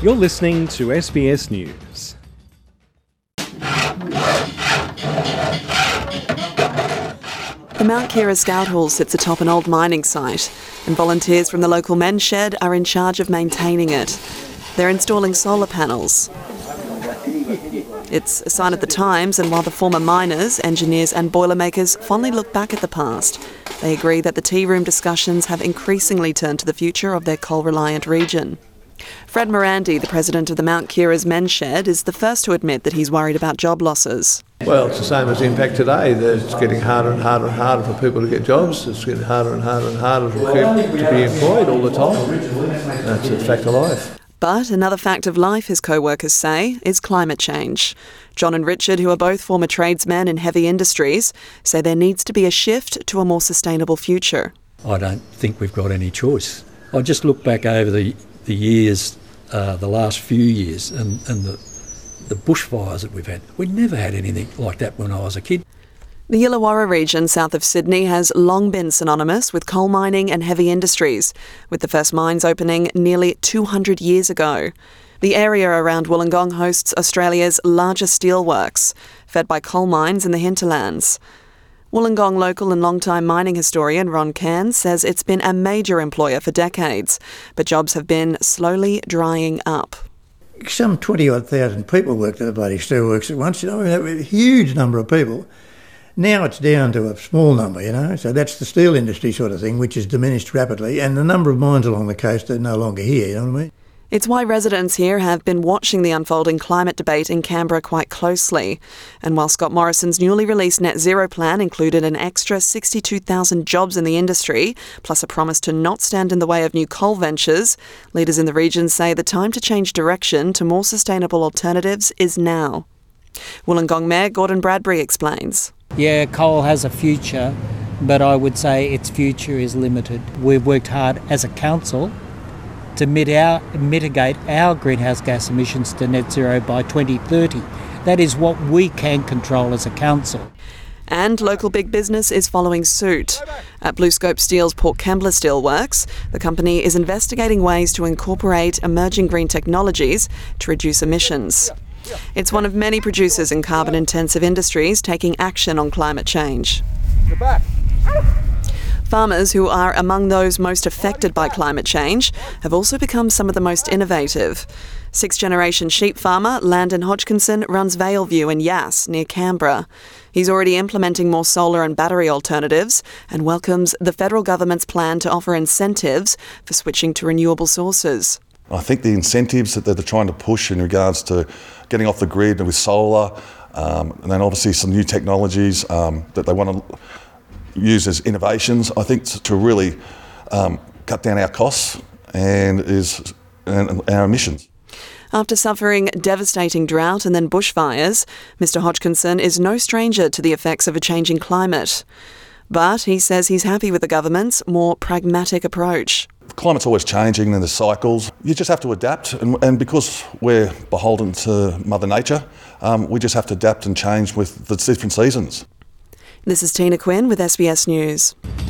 You're listening to SBS News. The Mount Keira Scout Hall sits atop an old mining site, and volunteers from the local men's shed are in charge of maintaining it. They're installing solar panels. It's a sign of the times, and while the former miners, engineers and boilermakers fondly look back at the past, they agree that the tea room discussions have increasingly turned to the future of their coal-reliant region. Fred Morandi, the president of the Mount Keira's men's shed, is the first to admit that he's worried about job losses. Well, it's the same as Impact today. It's getting harder and harder and harder for people to get jobs. It's getting harder and harder and harder to be employed all the time. That's a fact of life. But another fact of life, his co-workers say, is climate change. John and Richard, who are both former tradesmen in heavy industries, say there needs to be a shift to a more sustainable future. I don't think we've got any choice. I just look back over the years, the last few years, and the bushfires that we've had. We never had anything like that when I was a kid. The Illawarra region south of Sydney has long been synonymous with coal mining and heavy industries, with the first mines opening nearly 200 years ago. The area around Wollongong hosts Australia's largest steelworks, fed by coal mines in the hinterlands. Wollongong local and long-time mining historian Ron Cairns says it's been a major employer for decades, but jobs have been slowly drying up. Some 20-odd thousand people worked at the bloody steelworks at once, that was a huge number of people. Now it's down to a small number, so that's the steel industry sort of thing, which has diminished rapidly, and the number of mines along the coast are no longer here, you know what I mean? It's why residents here have been watching the unfolding climate debate in Canberra quite closely. And while Scott Morrison's newly released net zero plan included an extra 62,000 jobs in the industry, plus a promise to not stand in the way of new coal ventures, leaders in the region say the time to change direction to more sustainable alternatives is now. Wollongong Mayor Gordon Bradbury explains. Yeah, coal has a future, but I would say its future is limited. We've worked hard as a council to mitigate our greenhouse gas emissions to net zero by 2030. That is what we can control as a council. And local big business is following suit. At BlueScope Steel's Port Kembla Steelworks, the company is investigating ways to incorporate emerging green technologies to reduce emissions. It's one of many producers in carbon-intensive industries taking action on climate change. Farmers, who are among those most affected by climate change, have also become some of the most innovative. Sixth-generation sheep farmer Landon Hodgkinson runs Valeview in Yass, near Canberra. He's already implementing more solar and battery alternatives and welcomes the federal government's plan to offer incentives for switching to renewable sources. I think the incentives that they're trying to push in regards to getting off the grid with solar, and then obviously some new technologies that they want to use as innovations, I think to really cut down our costs and our emissions. After suffering devastating drought and then bushfires, Mr Hodgkinson is no stranger to the effects of a changing climate. But he says he's happy with the government's more pragmatic approach. Climate's always changing and there's cycles. You just have to adapt, and because we're beholden to Mother Nature, we just have to adapt and change with the different seasons. This is Tina Quinn with SBS News.